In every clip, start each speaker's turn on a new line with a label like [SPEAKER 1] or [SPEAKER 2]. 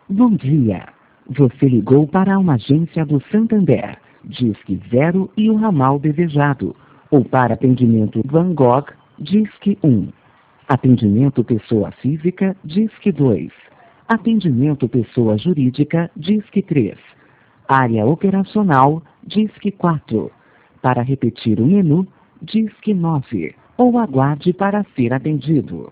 [SPEAKER 1] Bom dia. Você ligou para uma agência do Santander, Disque 0 e o ramal desejado. Ou para atendimento Van Gogh, Disque 1. Atendimento pessoa física, Disque 2. Atendimento pessoa jurídica, Disque 3. Área operacional, Disque 4. Para repetir o menu, Disque 9. Ou aguarde para ser atendido.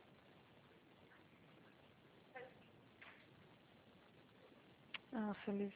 [SPEAKER 2] Ah, feliz.